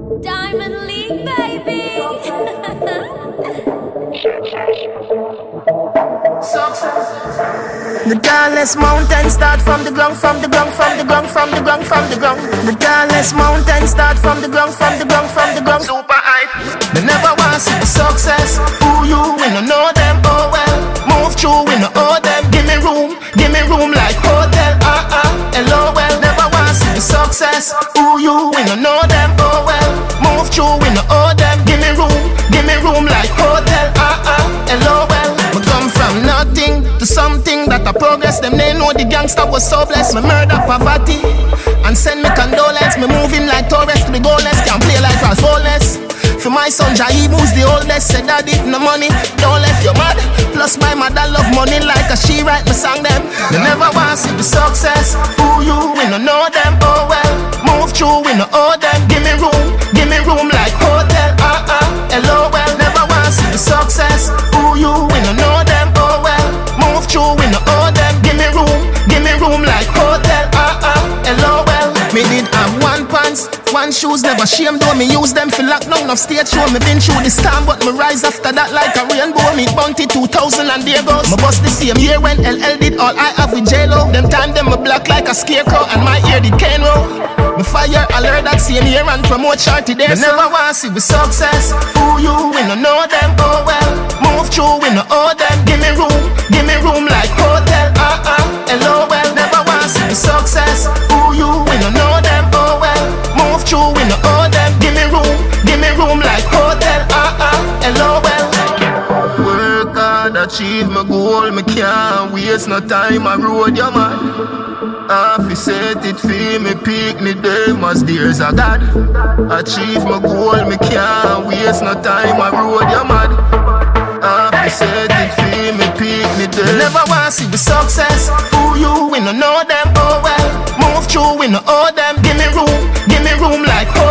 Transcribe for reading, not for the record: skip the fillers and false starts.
Diamond League, baby. The tallest mountain start from the ground, from the ground, from the ground, from the ground, from the ground. The tallest mountain start from the ground, from the ground, from the ground. Super hype. They never want to see the success. Who you? We don't know them. Oh well. Move through, we don't owe them. Give me room like hotel. Hello, well. Never want to see the success. Who you? We don't know them. Oh well. Move through, we don't owe them. Give me room like hotel. Hello, well. We come from nothing to something that I progress. Them they know the gangster was so blessed. Me murder poverty and send me condolence. Me moving like Torres to the goalless. Can't play like Ralph Wallace. For my son Jaib, who's the oldest, said daddy, no money, don't left your mad. Plus my mother love money like a she write me song them. They never want to see the success. Who you? We don't know them. Oh well. Move through, we don't owe them. Give me room like hotel. Hello, well. Never want to see the success. Who you? We don't know them. Oh well. Move through, we don't owe them. Give me room like hotel. Hello, well. Me did have one pants, one shoes, never shame though me use them for lockdown of stage show. Me been through the storm but me rise after that like a rainbow. Me bounty 2000 and there goes. Me bust the same year when LL did all I have with J-Lo. Them time them me black like a scarecrow and my ear did Kane roll. Me fire alert that same year and promote Shorty there. They never want to see with success. Who you? We don't know them. Oh well. Move through, we don't owe them. Give me room like hotel. Hello, well. Never want to see with success. Who you? We don't know them. Oh well. Move through, we don't owe them. Give me room like hotel. Hello, well. Work hard, achieve my goal. Me can't waste no time. I road your man. Half set it for me, pick me them as there's a God. Achieve my goal, me can't waste no time. I road your mad. Half set it for me, pick me them. Never want to see the success. Who you? We don't know them. Oh well. Move through, we don't owe them. Give me room like hotel.